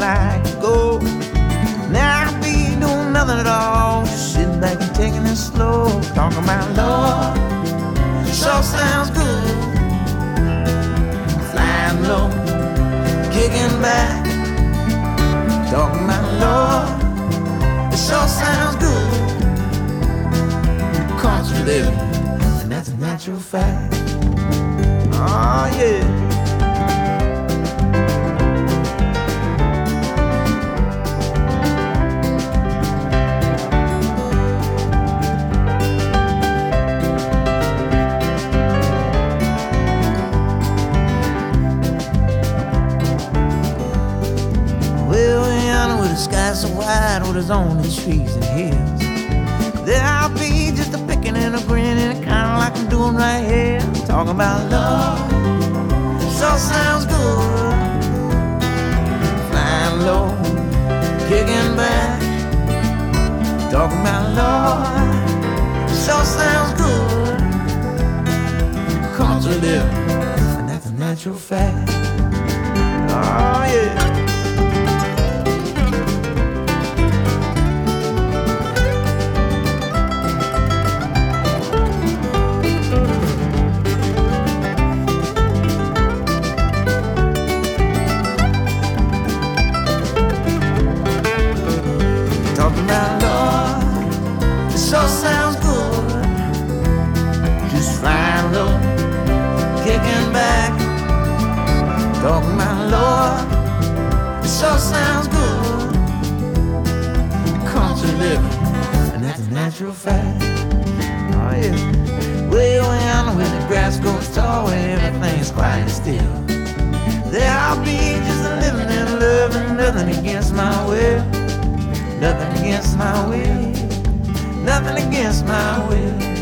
like gold. Now I'll be doing nothing at all, just sitting back and taking it slow. Talking about Lord, sure sounds good. Flying low, kicking back. Talking about Lord, it sure sounds good. Country living, and that's a natural fact. Oh yeah. The sky's so wide with its only trees and hills. There I'll be just a picking and a grinning, kinda like I'm doing right here. Talking about love, so sounds good. Flying low, kicking back. Talking about love, so sounds good. Country living, and that's a natural fact. Oh yeah. Talking about Lord, it sure sounds good. Just flying low, kicking back. Talking about Lord, it sure sounds good. Country living, and that's a natural fact. Oh yeah. Way around where the grass grows tall, where everything's quiet and still. There I'll be just a living and loving, nothing against my will. Nothing against my will, nothing against my will.